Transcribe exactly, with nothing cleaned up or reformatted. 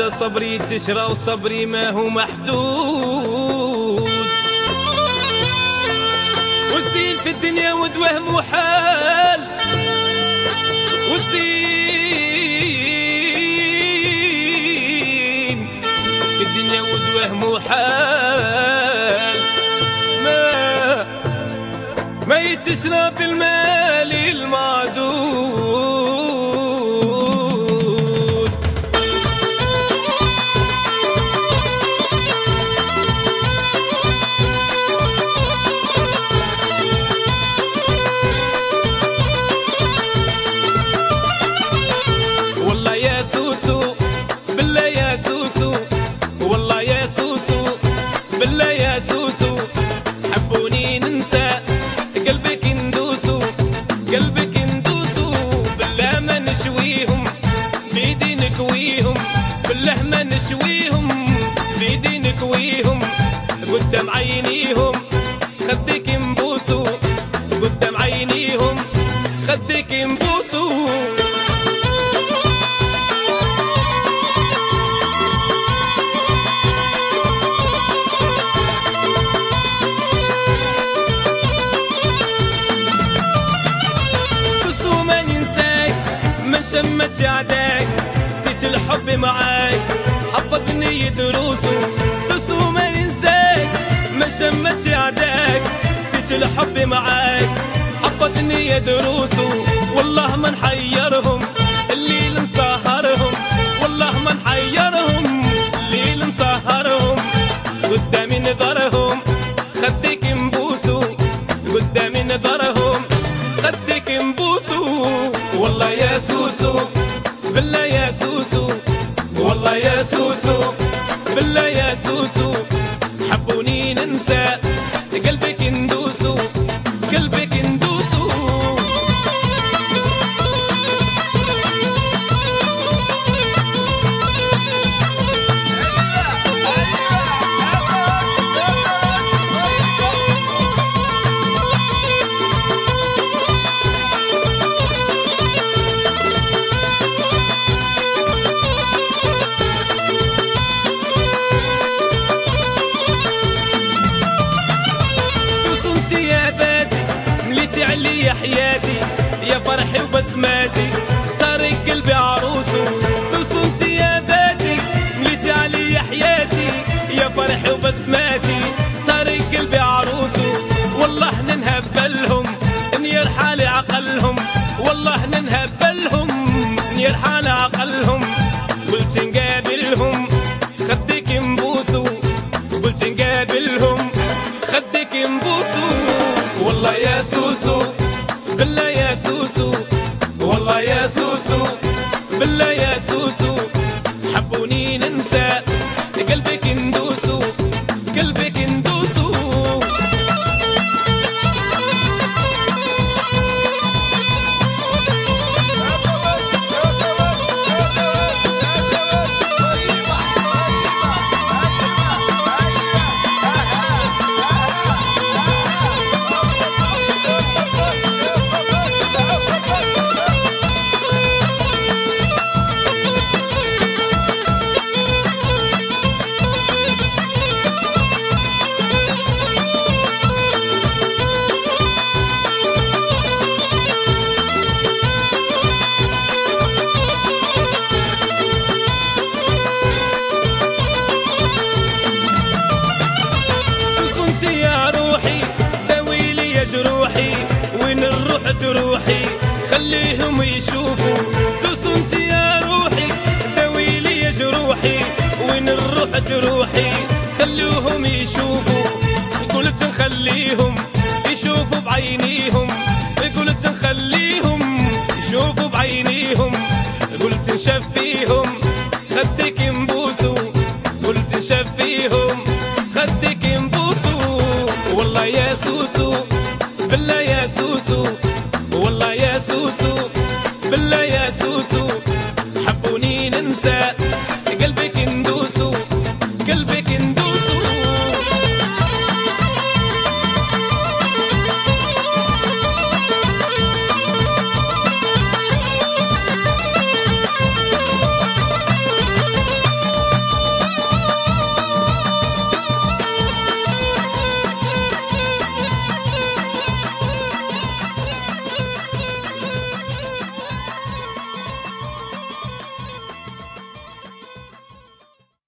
حاجة صبري تشرى وصبري ما هو محدود. والزين في الدنيا ودوه محال، والزين في الدنيا ودوه محال، ما ما يتشرى بالمال المعدود. والله يا سوسو بالله يا سوسو، والله يا سوسو بالله يا سوسو، حبوني ننسى قلبك ندوسو، قلبك ندوسو، بالله ما نشويهم بيدي نكويهم، بالله ما نشويهم بيدي نكويهم، قدام عينيهم خدك نبوسو، قدام عينيهم خدك نبوسو. شمت عداك نسيت الحب معاك، حفظني دروسه سوسو ما ننساك، ما شمت عداك نسيت الحب معاك، حفظني دروسه، والله ما نحيرهم الليل نسهرهم، والله ما نحيرهم الليل مسهرهم، قدامي نظرهم خدك نبوسو، قدامي نظرهم خدك نبوسو. والله يا سوسو بالله يا سوسو، والله يا سوسو بالله يا سوسو، حبوني ننسى قلبك ندوسو، قلبك ندوسو. علي حياتي يا فرحي وبسماتي، اختارك قلبي عروسه، سوسو انت يا ذاتي مليتي علي حياتي يا فرحي وبسماتي، اختارك قلبي عروسه، والله ننهب بالهم نير حالي عقلهم، والله ننهب بالهم نير حالي عقلهم، قلت نقابلهم خدك نبوسو، قلت نقابلهم خدك نبوسو. والله يا سوسو بالله يا سوسو، والله يا سوسو بالله يا سوسو، حبوني ننسى قلبك ندوسو، قلبك ندوسو. يا روحي داويلي يا جروحي، وين الروح تروحي خليهم يشوفوا، سوسو انت يا روحي داويلي يا جروحي، وين الروح تروحي خلوهم يشوفوا، قلت نخليهم يشوفوا بعينيهم، قلت نخليهم يشوفوا بعينيهم، قلت نشفيهم خدك نبوسو، قلت نشفيهم خدك نبوسو. والله يا سوسو بالله يا سوسو، والله يا سوسو بالله يا سوسو، حبوني ننسى